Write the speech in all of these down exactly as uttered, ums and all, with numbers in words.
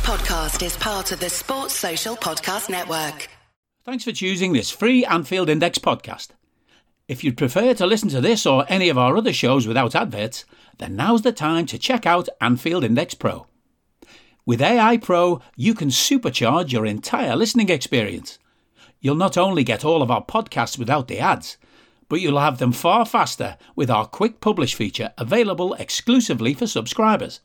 podcast is part of the Sports Social Podcast Network. Thanks for choosing this free Anfield Index podcast. If you'd prefer to listen to this or any of our other shows without adverts, then now's the time to check out Anfield Index Pro. With A I Pro, you can supercharge your entire listening experience. You'll not only get all of our podcasts without the ads, but you'll have them far faster with our Quick Publish feature available exclusively for subscribers.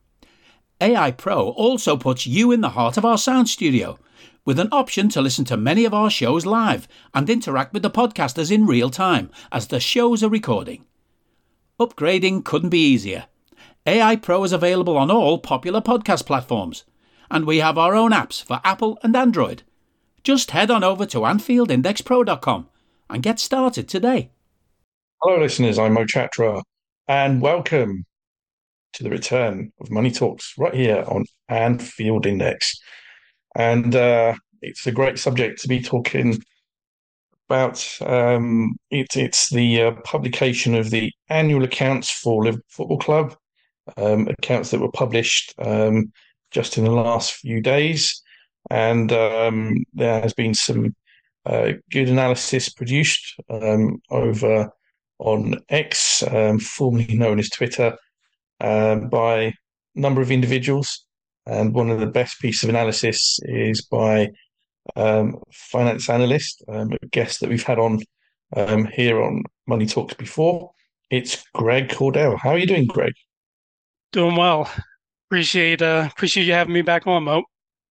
A I Pro also puts you in the heart of our sound studio, with an option to listen to many of our shows live and interact with the podcasters in real time as the shows are recording. Upgrading couldn't be easier. A I Pro is available on all popular podcast platforms, and we have our own apps for Apple and Android. Just head on over to Anfield Index Pro dot com and get started today. Hello listeners, I'm Mo Chatra, and welcome to the return of Money Talks right here on Anfield Index. And uh, it's a great subject to be talking about. Um, it, it's the uh, publication of the annual accounts for Liverpool Football Club, um, accounts that were published um, just in the last few days. And um, there has been some uh, good analysis produced um, over on X, um, formerly known as Twitter, Um, by a number of individuals, and one of the best pieces of analysis is by um, finance analyst, um, a guest that we've had on um, here on Money Talks before. It's Greg Cordell. How are you doing, Greg? Doing well. Appreciate uh, appreciate you having me back on, Mo.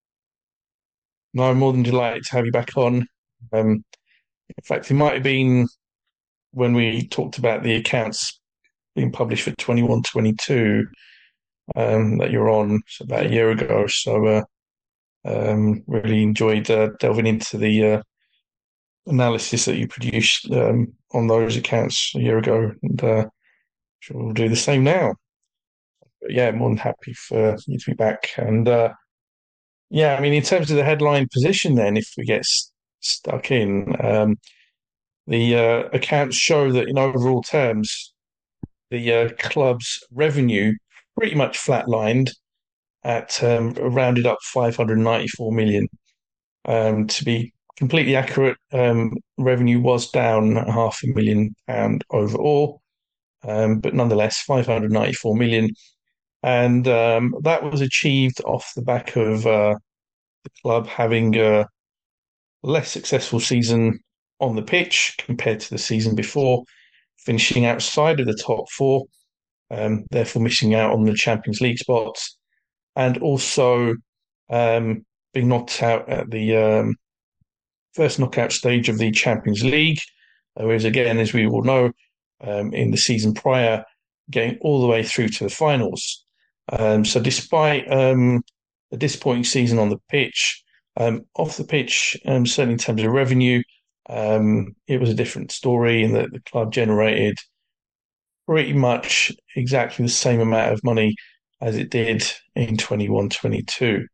No, I'm more than delighted to have you back on. Um, in fact, it might have been when we talked about the accounts being published for twenty-one twenty-two um, that you're on so about a year ago. So uh, um, really enjoyed uh, delving into the uh, analysis that you produced um, on those accounts a year ago, and uh, sure we'll do the same now. But yeah, more than happy for you to be back. And uh, yeah, I mean, in terms of the headline position, then if we get s- stuck in, um, the uh, accounts show that in overall terms, the uh, club's revenue pretty much flatlined at um, rounded up five hundred ninety-four million. Um, to be completely accurate, um, revenue was down half a million pound overall, um, but nonetheless five hundred ninety-four million, and um, that was achieved off the back of uh, the club having a less successful season on the pitch compared to the season before, finishing outside of the top four, um, therefore missing out on the Champions League spots, and also um, being knocked out at the um, first knockout stage of the Champions League, uh, whereas again, as we all know, um, in the season prior, getting all the way through to the finals. Um, so despite um, a disappointing season on the pitch, um, off the pitch, um, certainly in terms of revenue, Um, it was a different story in that the club generated pretty much exactly the same amount of money as it did in twenty-one twenty-two.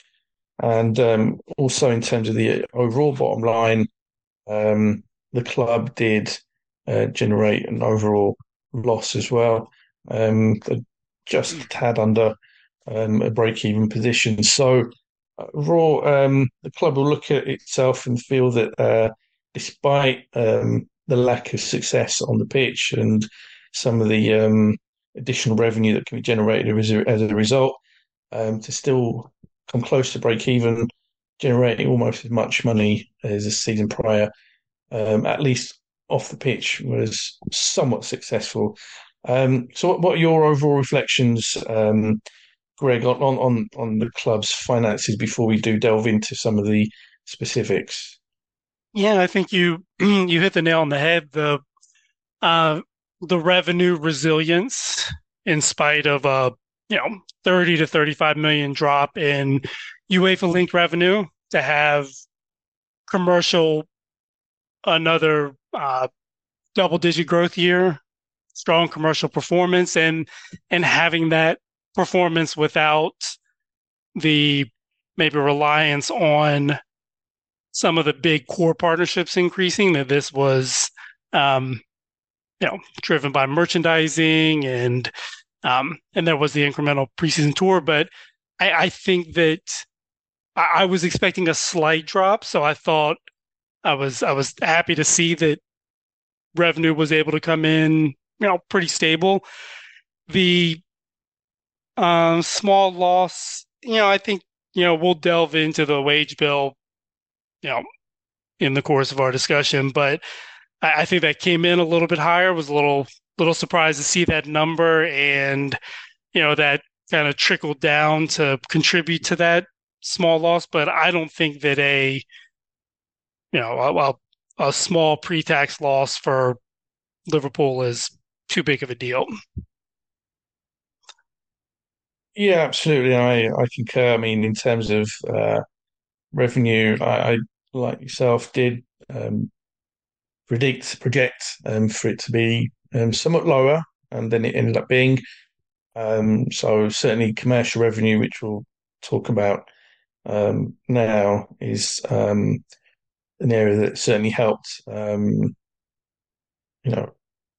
And um, also in terms of the overall bottom line, um, the club did uh, generate an overall loss as well, um, just a tad under um, a break-even position. So overall, um, the club will look at itself and feel that uh, despite um, the lack of success on the pitch and some of the um, additional revenue that can be generated as a, as a result, um, to still come close to break even, generating almost as much money as the season prior, um, at least off the pitch, was somewhat successful. Um, so, what, what are your overall reflections, um, Greg, on, on on the club's finances before we do delve into some of the specifics? Yeah, I think you you hit the nail on the head. The uh, the revenue resilience, in spite of a you know thirty to thirty-five million drop in UEFA linked revenue, to have commercial another uh, double digit growth year, strong commercial performance, and and having that performance without the maybe reliance on some of the big core partnerships increasing, that this was, um, you know, driven by merchandising and, um, and there was the incremental preseason tour, but I, I think that I, I was expecting a slight drop, so I thought I was I was happy to see that revenue was able to come in, you know, pretty stable. The um, small loss, you know, I think, you know, we'll delve into the wage bill, you know, in the course of our discussion, but I, I think that came in a little bit higher. Was a little little surprised to see that number, and you know that kind of trickled down to contribute to that small loss. But I don't think that a you know a, a, a small pre-tax loss for Liverpool is too big of a deal. Yeah, absolutely. I I concur. I mean, in terms of uh, revenue, I, I like yourself did um, predict project um, for it to be um, somewhat lower, and then it ended up being. Um, so certainly commercial revenue, which we'll talk about um, now, is um, an area that certainly helped, um, you know,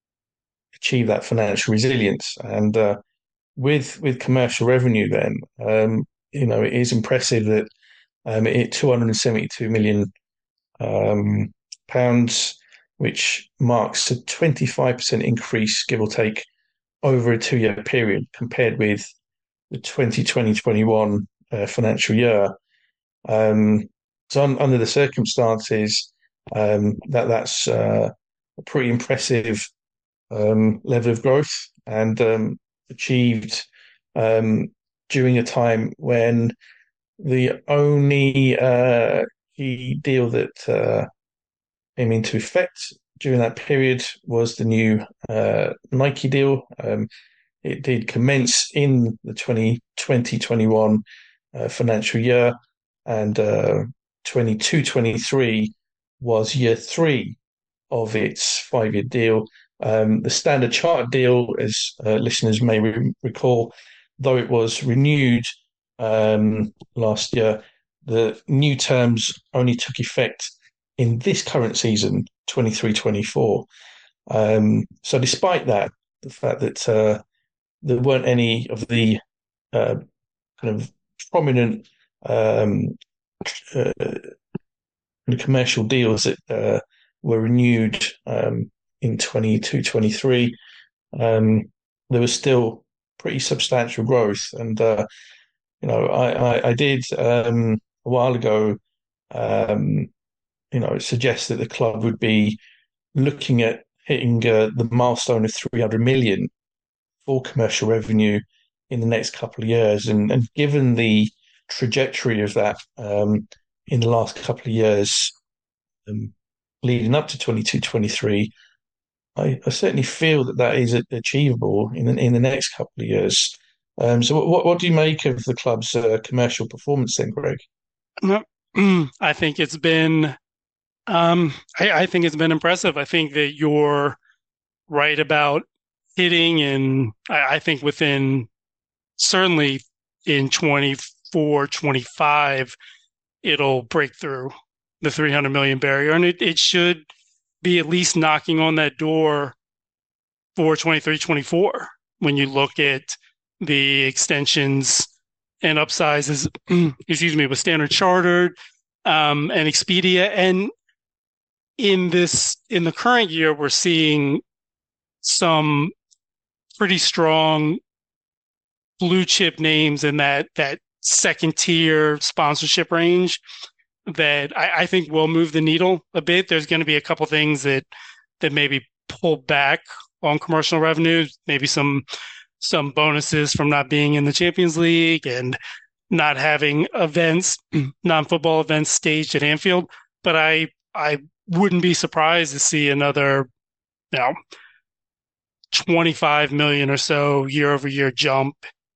achieve that financial resilience. And uh, with with commercial revenue, then, um, you know, it is impressive that um, it hit two hundred seventy-two million um, pounds, which marks a twenty-five percent increase, give or take, over a two-year period compared with the twenty twenty twenty-one uh, financial year. Um, so un, under the circumstances, um, that that's uh, a pretty impressive um, level of growth, and um, achieved um, during a time when the only uh, key deal that uh, came into effect during that period was the new uh, Nike deal. Um, it did commence in the twenty twenty twenty-one uh, financial year, and uh, twenty-two twenty-three was year three of its five-year deal. Um, the Standard Chartered deal, as uh, listeners may re- recall, though it was renewed um, last year, the new terms only took effect in this current season, twenty-three twenty-four. Um, so despite that, the fact that uh, there weren't any of the uh, kind of prominent um, uh, commercial deals that uh, were renewed um, in twenty-two twenty-three, um, there was still pretty substantial growth. And, uh, you know, I, I, I did um, a while ago, um, you know, suggest that the club would be looking at hitting uh, the milestone of three hundred million for commercial revenue in the next couple of years. And, and given the trajectory of that um, in the last couple of years, um, leading up to twenty-two twenty-three, I, I certainly feel that that is achievable in the, in the next couple of years. Um, so, what what do you make of the club's uh, commercial performance then, Greg? I think it's been, um, I, I think it's been impressive. I think that you're right about hitting, and I, I think within certainly in twenty-four, twenty-five, it'll break through the three hundred million barrier, and it, it should be at least knocking on that door for twenty-three, twenty-four when you look at the extensions and upsizes, excuse me, with Standard Chartered um, and Expedia. And in this, in the current year, we're seeing some pretty strong blue chip names in that that second tier sponsorship range that I, I think will move the needle a bit. There's going to be a couple things that that maybe pull back on commercial revenues, maybe some some bonuses from not being in the Champions League and not having events, non-football events staged at Anfield. But I I wouldn't be surprised to see another, you know, twenty-five million or so year over year jump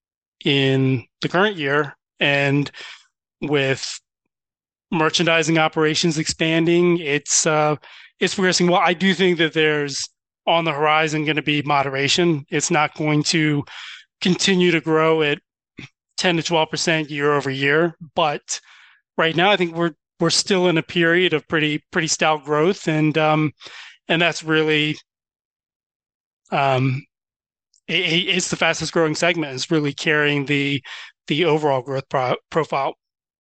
in the current year. And with merchandising operations expanding, it's uh, it's progressing well. I do think that there's on the horizon going to be moderation. It's not going to continue to grow at ten to twelve percent year over year. But right now, I think we're we're still in a period of pretty pretty stout growth, and um, and that's really um, it, it's the fastest growing segment. It's really carrying the the overall growth pro- profile.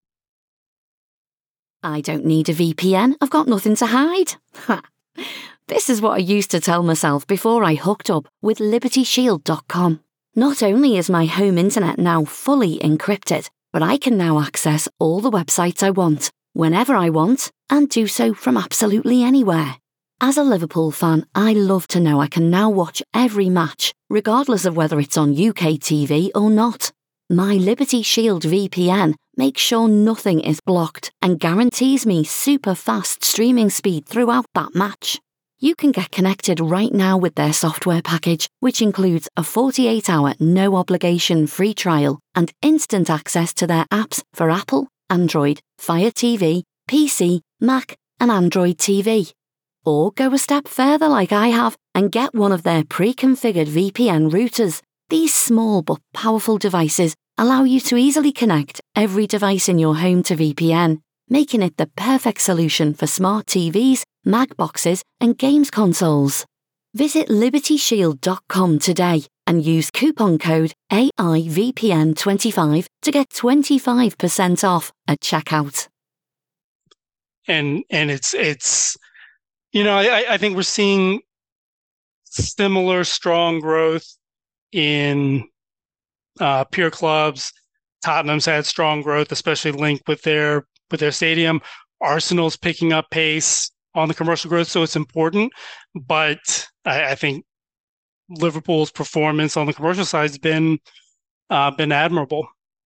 I don't need a V P N. I've got nothing to hide. This is what I used to tell myself before I hooked up with Liberty Shield dot com. Not only is my home internet now fully encrypted, but I can now access all the websites I want, whenever I want, and do so from absolutely anywhere. As a Liverpool fan, I love to know I can now watch every match, regardless of whether it's on U K T V or not. My Liberty Shield V P N makes sure nothing is blocked and guarantees me super fast streaming speed throughout that match. You can get connected right now with their software package, which includes a forty-eight hour no-obligation free trial and instant access to their apps for Apple, Android, Fire T V, P C, Mac and Android T V. Or go a step further like I have and get one of their pre-configured V P N routers. These small but powerful devices allow you to easily connect every device in your home to V P N, making it the perfect solution for smart T Vs, Mac boxes and games consoles. Visit Liberty Shield dot com today and use coupon code A I V P N twenty-five to get twenty-five percent off at checkout. And and it's it's you know I, I think we're seeing similar strong growth in uh, peer clubs. Tottenham's had strong growth, especially linked with their with their stadium. Arsenal's picking up pace on the commercial growth, so it's important. But I, I think Liverpool's performance on the commercial side has been uh, been admirable.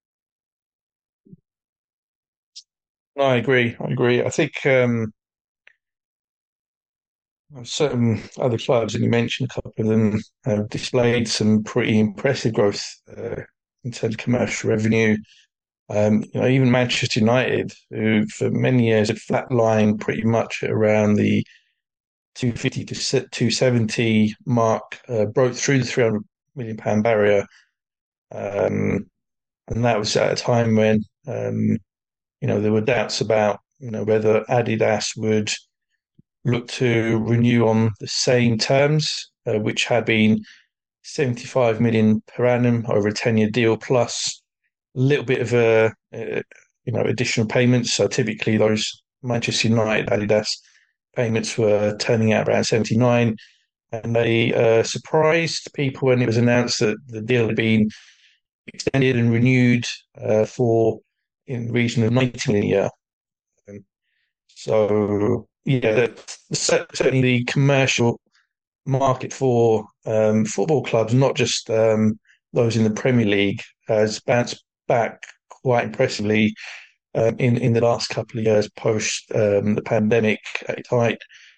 No, I agree. I agree. I think um, certain other clubs, and you mentioned a couple of them, have displayed some pretty impressive growth uh, in terms of commercial revenue. Um, you know, even Manchester United, who for many years had flatlined pretty much around the two fifty to two seventy mark, uh, broke through the three hundred million pound barrier. Um, and that was at a time when, um, you know, there were doubts about, you know, whether Adidas would look to renew on the same terms, uh, which had been seventy-five million per annum over a ten-year deal, plus a little bit of a, a you know additional payments. So typically those Manchester United Adidas payments were turning out around seventy-nine, and they uh, surprised people when it was announced that the deal had been extended and renewed uh, for in the region of ninety million a year. Um, so yeah, certainly the commercial market for um, football clubs, not just um, those in the Premier League, has bounced back quite impressively um, in in the last couple of years post um, the pandemic height.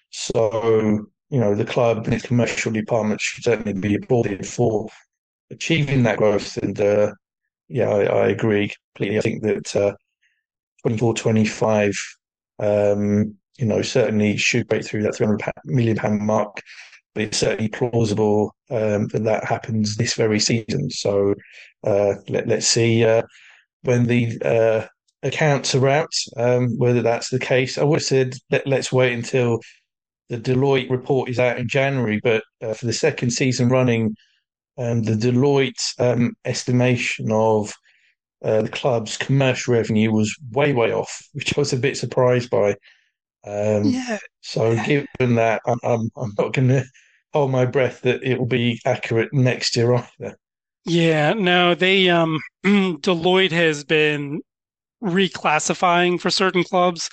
So you know the club and its commercial department should certainly be applauded for achieving that growth. And uh, yeah, I, I agree completely. I think that uh, twenty-four twenty-five, um, you know, certainly should break through that three hundred million pound mark. But it's certainly plausible um, that that happens this very season. So uh, let, let's see uh, when the uh, accounts are out, um, whether that's the case. I would have said let, let's wait until the Deloitte report is out in January, but uh, for the second season running, um, the Deloitte um, estimation of uh, the club's commercial revenue was way, way off, which I was a bit surprised by. Um, Yeah. So given that, I'm, I'm, I'm not going to hold my breath that it will be accurate next year either. Yeah, no, they um Deloitte has been reclassifying for certain clubs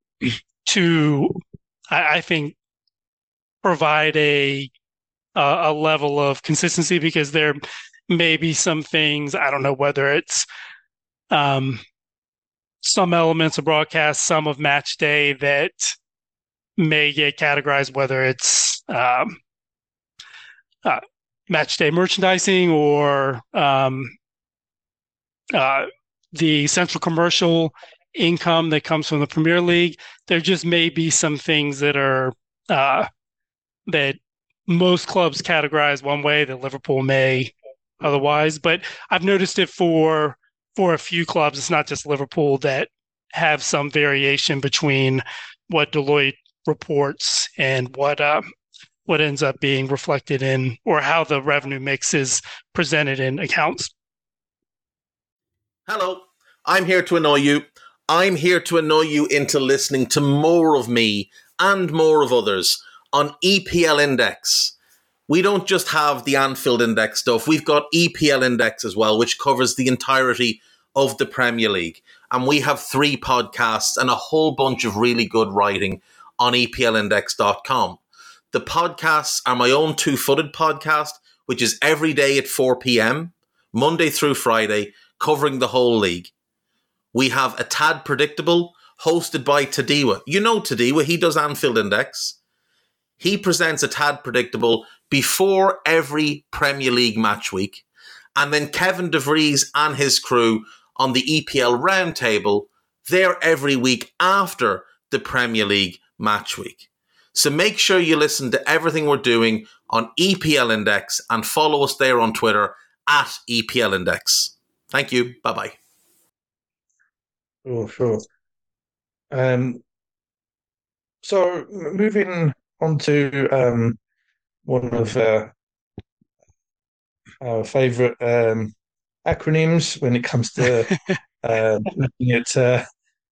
to, I, I think, provide a a level of consistency, because there may be some things, I don't know whether it's um some elements of broadcast, some of match day that may get categorized, whether it's um, uh, match day merchandising or um, uh, the central commercial income that comes from the Premier League. There just may be some things that are uh, that most clubs categorize one way that Liverpool may otherwise. But I've noticed it for for a few clubs. It's not just Liverpool that have some variation between what Deloitte reports and what uh, what ends up being reflected in, or how the revenue mix is presented in accounts. Hello, I'm here to annoy you. I'm here to annoy you into listening to more of me and more of others on E P L Index. We don't just have the Anfield Index stuff. We've got E P L Index as well, which covers the entirety of the Premier League. And we have three podcasts and a whole bunch of really good writing on E P L index dot com. The podcasts are my own two-footed podcast, which is every day at four p.m., Monday through Friday, covering the whole league. We have A Tad Predictable, hosted by Tadiwa. You know Tadiwa, he does Anfield Index. He presents A Tad Predictable before every Premier League match week. And then Kevin DeVries and his crew on the E P L Roundtable, they're every week after the Premier League match week. So make sure you listen to everything we're doing on E P L Index and follow us there on Twitter at E P L Index. Thank you. Bye-bye. Oh, sure. Um, so moving on to um, one of uh, our favourite um, acronyms when it comes to uh, looking at uh,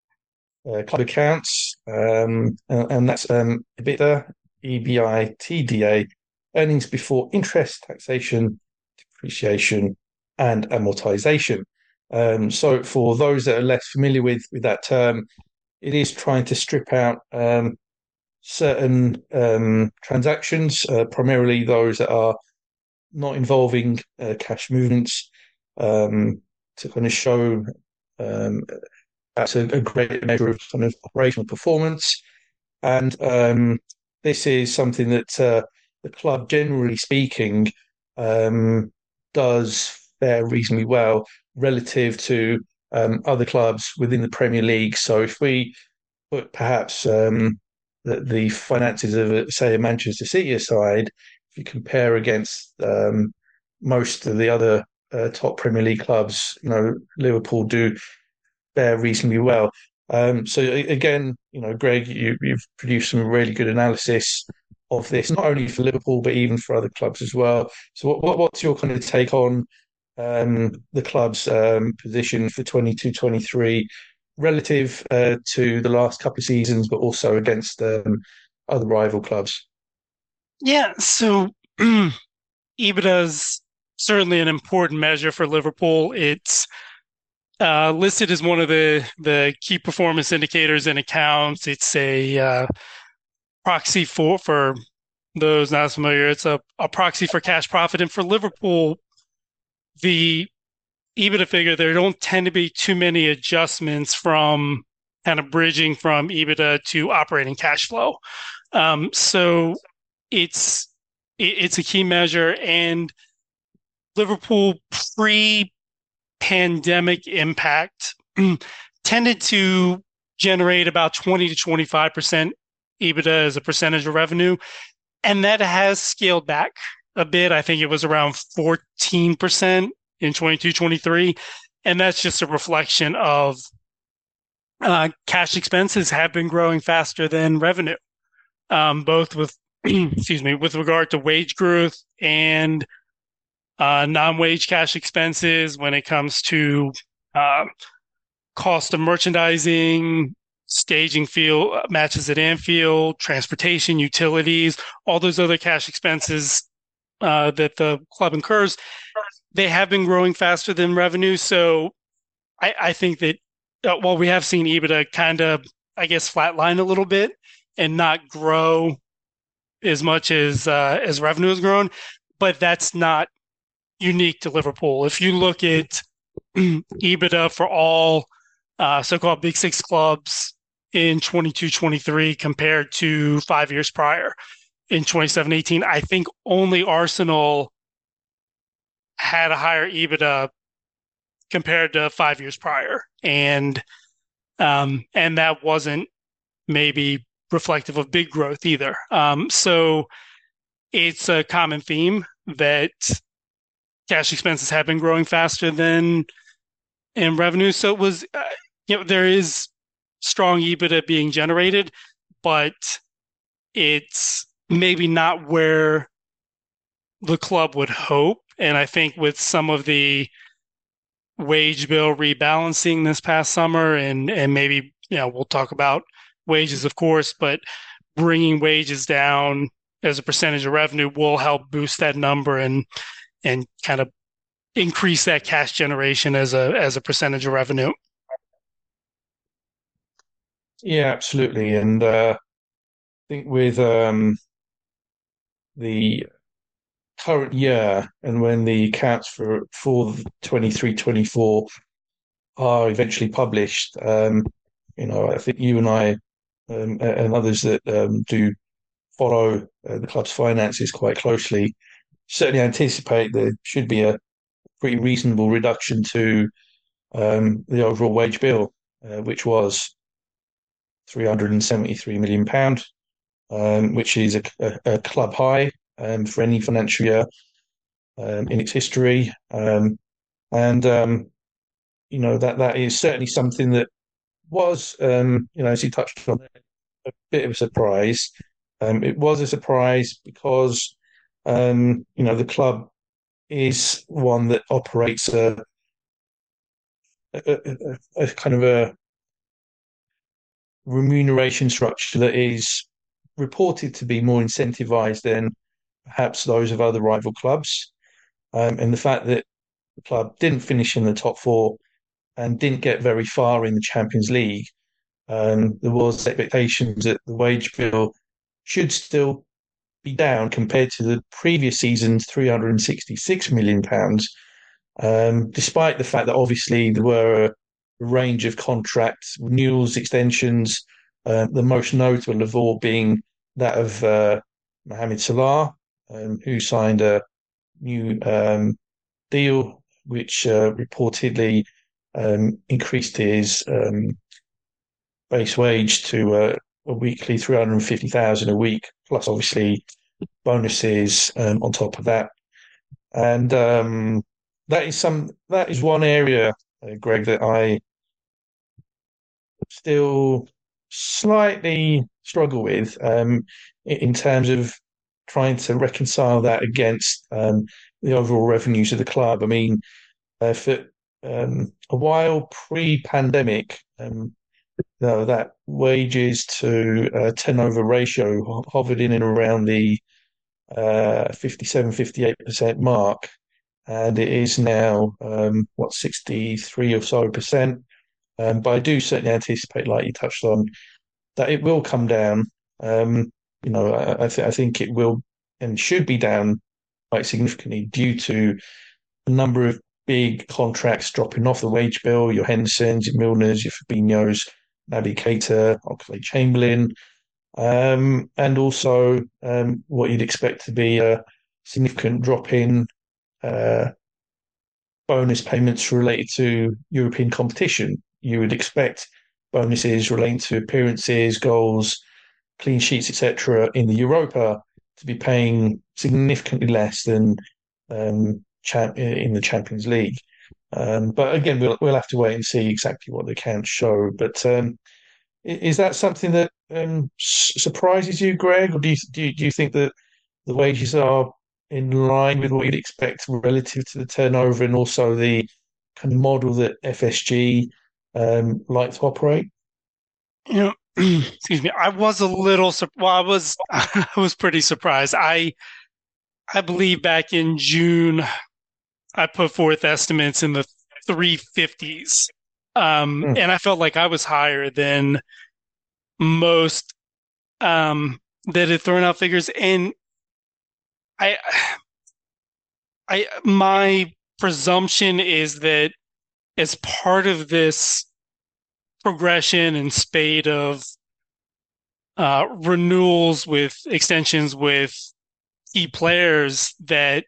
uh, club accounts, um, and, and that's um, EBITDA, E B I T D A, earnings before interest, taxation, depreciation, and amortization. Um, so for those that are less familiar with, with that term, it is trying to strip out um, certain um, transactions, uh, primarily those that are not involving uh, cash movements, um, to kind of show um, that's a, a great measure of kind of operational performance. And um, this is something that uh, the club, generally speaking, um, does fare reasonably well relative to um, other clubs within the Premier League. So if we put perhaps um, the, the finances of, say, a Manchester City aside, if you compare against um, most of the other uh, top Premier League clubs, you know, Liverpool do fare reasonably well. Um, so again, you know, Greg, you, you've produced some really good analysis of this, not only for Liverpool but even for other clubs as well. So, what, what what's your kind of take on um, the club's um, position for twenty-two twenty-three relative uh, to the last couple of seasons, but also against um, other rival clubs? Yeah, so EBITDA is certainly an important measure for Liverpool. It's uh, listed as one of the, the key performance indicators in accounts. It's a uh, proxy for, for those not familiar, it's a, a proxy for cash profit. And for Liverpool, the EBITDA figure, there don't tend to be too many adjustments from kind of bridging from EBITDA to operating cash flow. Um, so it's it's a key measure, and Liverpool pre-pandemic impact tended to generate about twenty to twenty-five percent EBITDA as a percentage of revenue, and that has scaled back a bit. I think it was around fourteen percent in twenty-two twenty-three, and that's just a reflection of uh, cash expenses have been growing faster than revenue, um, both with excuse me, with regard to wage growth and uh, non-wage cash expenses when it comes to uh, cost of merchandising, staging field matches at Anfield, transportation, utilities, all those other cash expenses uh, that the club incurs. They have been growing faster than revenue. So I, I think that uh, while we have seen EBITDA kind of, I guess, flatline a little bit and not grow as much as uh, as revenue has grown, but that's not unique to Liverpool. If you look at EBITDA for all uh, so-called Big Six clubs in twenty-two twenty-three compared to five years prior in twenty-seven eighteen, I think only Arsenal had a higher EBITDA compared to five years prior, and um, and that wasn't maybe reflective of big growth either. Um, so it's a common theme that cash expenses have been growing faster than in revenue. So it was, uh, you know, there is strong EBITDA being generated, but it's maybe not where the club would hope. And I think with some of the wage bill rebalancing this past summer, and and maybe, you know, we'll talk about wages, of course, but bringing wages down as a percentage of revenue will help boost that number and and kind of increase that cash generation as a as a percentage of revenue. Yeah, absolutely. And uh, I think with um, the current year, and when the accounts for for twenty-three twenty-four are eventually published, um, you know, I think you and I um, and others that um, do follow uh, the club's finances quite closely certainly anticipate there should be a pretty reasonable reduction to um, the overall wage bill, uh, which was three hundred seventy-three million pounds, um, which is a, a, a club high um, for any financial year um, in its history. Um, and, um, you know, that that is certainly something that was, um, you know, as you touched on, a bit of a surprise. Um, it was a surprise because, um, you know, the club is one that operates a, a, a, a kind of a remuneration structure that is reported to be more incentivized than perhaps those of other rival clubs. Um, and the fact that the club didn't finish in the top four and didn't get very far in the Champions League, um, there was expectations that the wage bill should still be down compared to the previous season's three hundred sixty-six million pounds, um, despite the fact that obviously there were a range of contracts, renewals, extensions, uh, the most notable of all being that of uh, Mohamed Salah, um, who signed a new um, deal which uh, reportedly um, increased his um, base wage to uh, a weekly three hundred fifty thousand a week, plus obviously bonuses um, on top of that. And um, that is some that is one area, uh, Greg, that I still slightly struggle with um, in terms of trying to reconcile that against um, the overall revenues of the club. I mean, uh, for um, a while pre-pandemic, um, you know, that wages to uh, turnover ratio hovered in and around the uh, fifty-seven, fifty-eight percent mark, and it is now um, what sixty-three or so percent. Um, but I do certainly anticipate, like you touched on, that it will come down. Um, you know, I, I, th- I think it will and should be down quite significantly due to a number of big contracts dropping off the wage bill. Your Hendersons, your Milners, your Fabinhos, Naby Keita, Oxlade-Chamberlain, um, and also um, what you'd expect to be a significant drop in uh, bonus payments related to European competition. You would expect bonuses relating to appearances, goals, clean sheets, et cetera, in the Europa to be paying significantly less than um, champ- in the Champions League. Um, but again, we'll we'll have to wait and see exactly what the accounts show. But um, is that something that um, surprises you, Greg, or do you, do you do you think that the wages are in line with what you'd expect relative to the turnover and also the kind of model that F S G um, like to operate? You know, excuse me. I was a little. Well, I was. I was pretty surprised. I, I believe back in June, I put forth estimates in the three fifties, um, mm. and I felt like I was higher than most um, that had thrown out figures. And I, I, my presumption is that as part of this progression and spate of uh, renewals with extensions with key players, that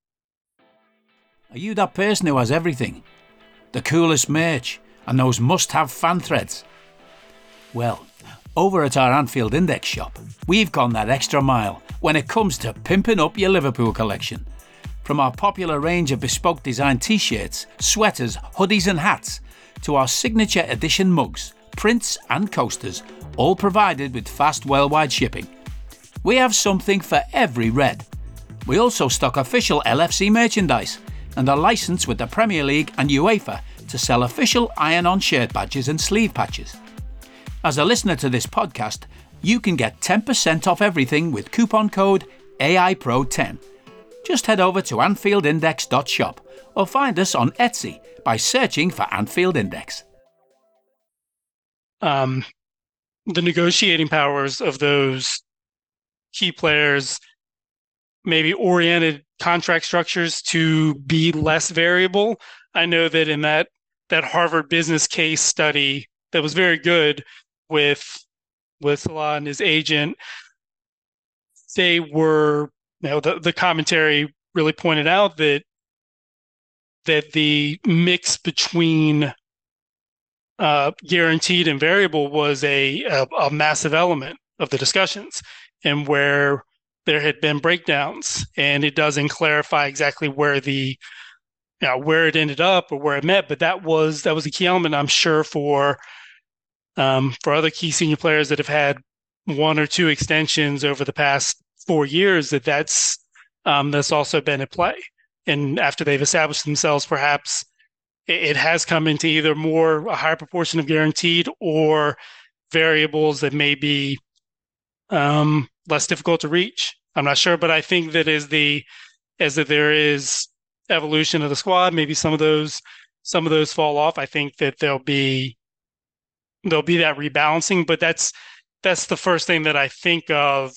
are you that person who has everything, the coolest merch and those must-have fan threads? Well, over at our Anfield Index shop, we've gone that extra mile when it comes to pimping up your Liverpool collection. From our popular range of bespoke design t-shirts, sweaters, hoodies and hats, to our signature edition mugs, prints and coasters, all provided with fast worldwide shipping. We have something for every red. We also stock official L F C merchandise, and a licence with the Premier League and UEFA to sell official iron-on shirt badges and sleeve patches. As a listener to this podcast, you can get ten percent off everything with coupon code A I Pro ten. Just head over to anfield index dot shop or find us on Etsy by searching for Anfield Index. Um, the negotiating powers of those key players maybe oriented contract structures to be less variable. I know that in that that Harvard business case study that was very good with with Salah and his agent, they were, you know, the, the commentary really pointed out that that the mix between uh, guaranteed and variable was a, a a massive element of the discussions, and where there had been breakdowns, and it doesn't clarify exactly where the you know, where it ended up or where it met, but that was that was a key element, I'm sure, for um, for other key senior players that have had one or two extensions over the past four years. That that's um, that's also been at play, and after they've established themselves, perhaps it, it has come into either more a higher proportion of guaranteed or variables that may be um, less difficult to reach. I'm not sure, but I think that as the as that there is evolution of the squad, maybe some of those some of those fall off. I think that there'll be there'll be that rebalancing, but that's that's the first thing that I think of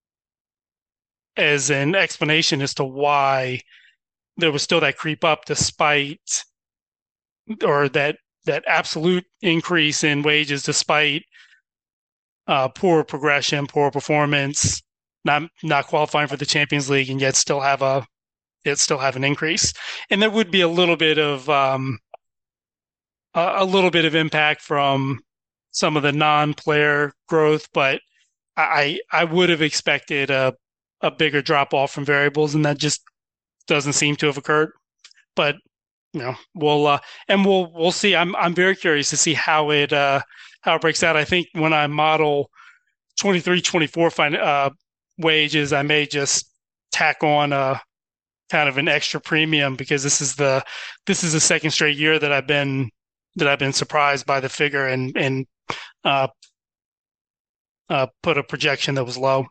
as an explanation as to why there was still that creep up despite or that that absolute increase in wages despite uh, poor progression, poor performance, not not qualifying for the Champions League, and yet still have a yet still have an increase. And there would be a little bit of um, a, a little bit of impact from some of the non-player growth, but I I would have expected a a bigger drop off from variables, and that just doesn't seem to have occurred. But you know, we'll uh, and we'll we'll see. I'm I'm very curious to see how it uh, how it breaks out. I think when I model twenty-three twenty-four fin- uh, wages, I may just tack on a kind of an extra premium, because this is the this is the second straight year that I've been that I've been surprised by the figure and and uh, uh, put a projection that was low.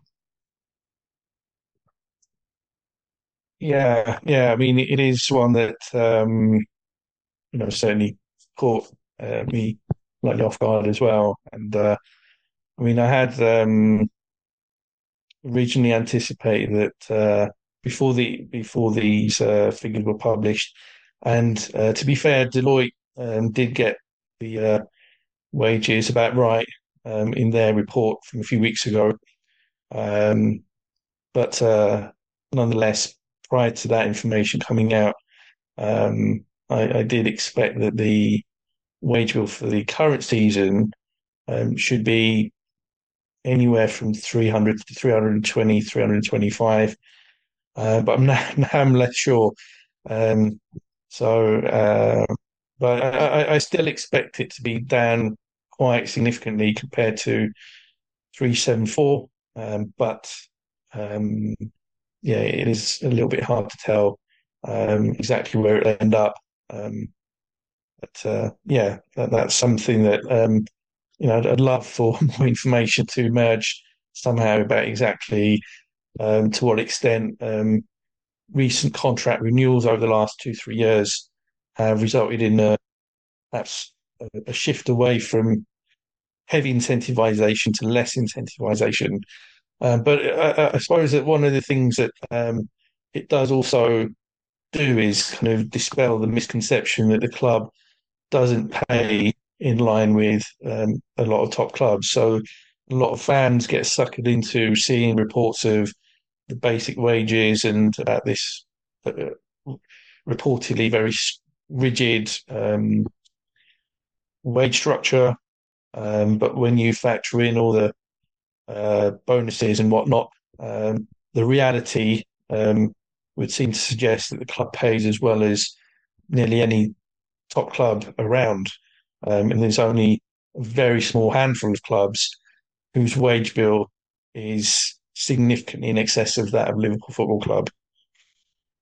Yeah, yeah. I mean, it is one that um, you know certainly caught uh, me slightly off guard as well. And uh, I mean, I had um, originally anticipated that uh, before the before these uh, figures were published, and uh, to be fair, Deloitte um, did get the uh, wages about right um, in their report from a few weeks ago. Um, but uh, nonetheless, prior to that information coming out, um, I, I did expect that the wage bill for the current season um, should be anywhere from three hundred to three hundred twenty, three hundred twenty-five. Uh, but I'm now, now I'm less sure. Um, so, uh, but I, I still expect it to be down quite significantly compared to three seventy-four. Um, but um, yeah, it is a little bit hard to tell um, exactly where it'll end up. Um, but uh, yeah, that, that's something that um, you know I'd, I'd love for more information to emerge somehow about exactly um, to what extent um, recent contract renewals over the last two three years have resulted in uh, perhaps a, a shift away from heavy incentivization to less incentivization. Um, but I, I suppose that one of the things that um, it does also do is kind of dispel the misconception that the club doesn't pay in line with um, a lot of top clubs. So a lot of fans get suckered into seeing reports of the basic wages and about this uh, reportedly very rigid um, wage structure. Um, but when you factor in all the uh, bonuses and whatnot, um, the reality um, would seem to suggest that the club pays as well as nearly any top club around. Um, and there's only a very small handful of clubs whose wage bill is significantly in excess of that of Liverpool Football Club.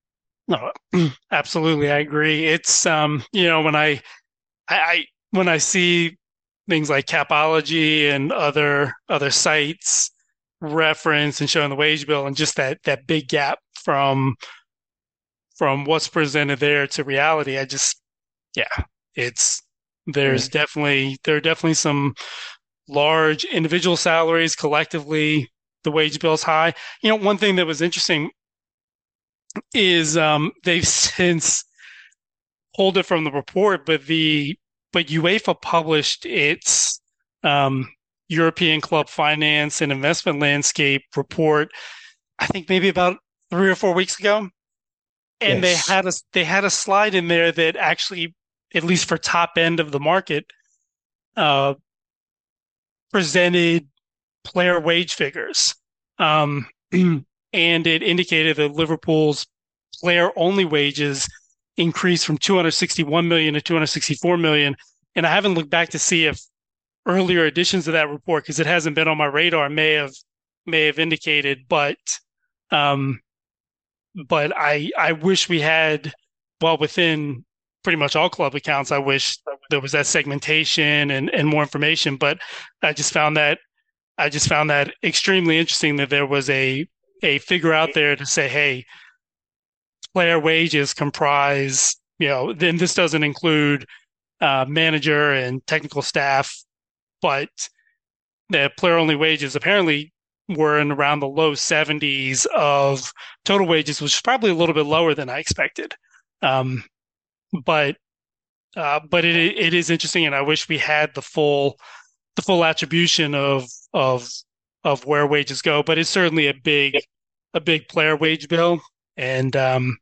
No, absolutely, I agree. It's um, you know, when I, I, I when I see things like Capology and other other sites reference and showing the wage bill and just that that big gap from from what's presented there to reality, I just yeah, it's there's Yeah. definitely there are definitely some large individual salaries collectively. The wage bill's high. You know, one thing that was interesting is um, they've since pulled it from the report, but the but UEFA published its um, European club finance and investment landscape report. I think maybe about three or four weeks ago, and they Yes. had a they had a slide in there that actually, at least for top end of the market, uh, presented player wage figures, um, and it indicated that Liverpool's player only wages increased from two hundred sixty-one million to two hundred sixty-four million. And I haven't looked back to see if earlier editions of that report, because it hasn't been on my radar, may have may have indicated, but um, but I I wish we had, well, within pretty much all club accounts, I wish there was that segmentation and, and more information. But I just found that I just found that extremely interesting that there was a a figure out there to say, hey, player wages comprise, you know, then this doesn't include uh, manager and technical staff, but the player only wages apparently were in around the low seventies of total wages, which is probably a little bit lower than I expected. Um, but uh, but it it is interesting, and I wish we had the full the full attribution of of of where wages go. But it's certainly a big a big player wage bill, and um,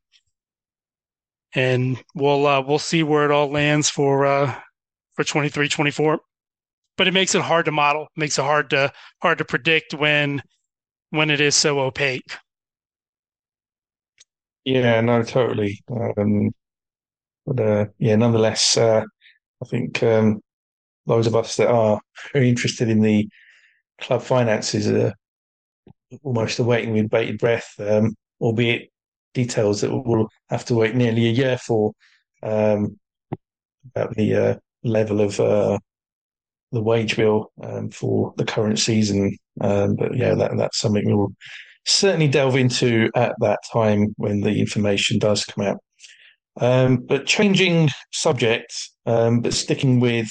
and we'll uh, we'll see where it all lands for uh, for twenty-three twenty-four. But it makes it hard to model, makes it hard to hard to predict when when it is so opaque. Yeah, no, totally. Um, but uh, yeah, nonetheless, uh, I think um, those of us that are very interested in the club finances are almost awaiting with bated breath, um, albeit details that we'll have to wait nearly a year for, um, about the uh, level of uh, the wage bill um, for the current season. Um, but yeah, that, that's something we'll certainly delve into at that time when the information does come out. Um, but changing subject, um, but sticking with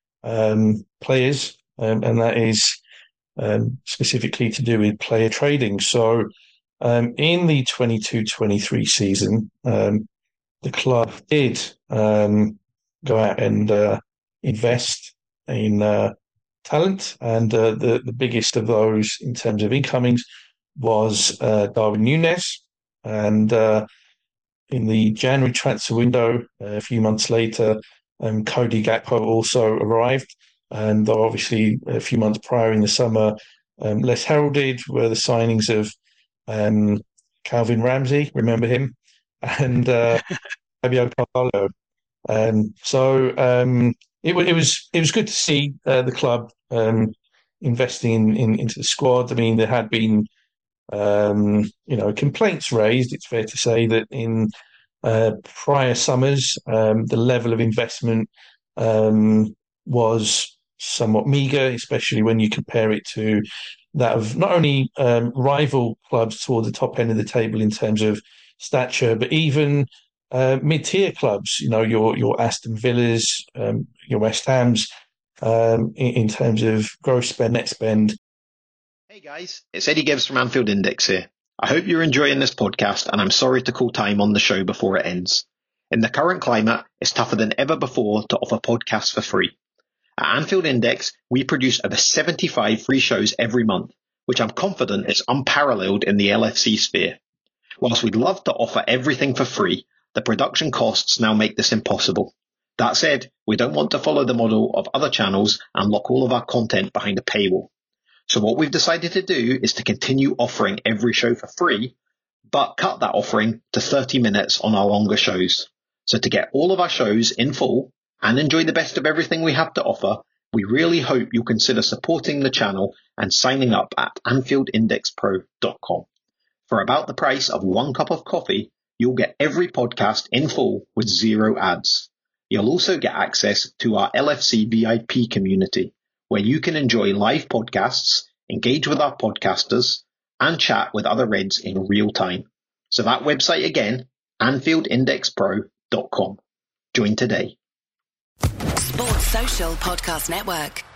um, players, um, and that is um, specifically to do with player trading. So um, in the twenty-two twenty-three season, um, the club did um, go out and uh, invest in uh, talent, and uh, the the biggest of those in terms of incomings was uh, Darwin Núñez, and uh, in the January transfer window, uh, a few months later, um, Cody Gakpo also arrived, and though obviously a few months prior in the summer, um, less heralded were the signings of um, Calvin Ramsey, remember him, and uh, Fabio Carvalho. Um, so um, it, it was it was good to see uh, the club um, investing in, in, into the squad. I mean, there had been um, you know complaints raised. It's fair to say that in uh, prior summers, um, the level of investment um, was somewhat meagre, especially when you compare it to that of not only um, rival clubs toward the top end of the table in terms of stature, but even uh, mid-tier clubs. You know, your your Aston Villas, um, your West Hams, um, in, in terms of gross spend, net spend. Hey guys, it's Eddie Gibbs from Anfield Index here. I hope you're enjoying this podcast, and I'm sorry to call time on the show before it ends. In the current climate, it's tougher than ever before to offer podcasts for free. At Anfield Index, we produce over seventy-five free shows every month, which I'm confident is unparalleled in the L F C sphere. Whilst we'd love to offer everything for free, the production costs now make this impossible. That said, we don't want to follow the model of other channels and lock all of our content behind a paywall. So what we've decided to do is to continue offering every show for free, but cut that offering to thirty minutes on our longer shows. So to get all of our shows in full and enjoy the best of everything we have to offer, we really hope you'll consider supporting the channel and signing up at Anfield Index Pro dot com. For about the price of one cup of coffee, you'll get every podcast in full with zero ads. You'll also get access to our L F C V I P community, where you can enjoy live podcasts, engage with our podcasters, and chat with other Reds in real time. So that website again, Anfield Index Pro dot com. Join today. Sports Social Podcast Network.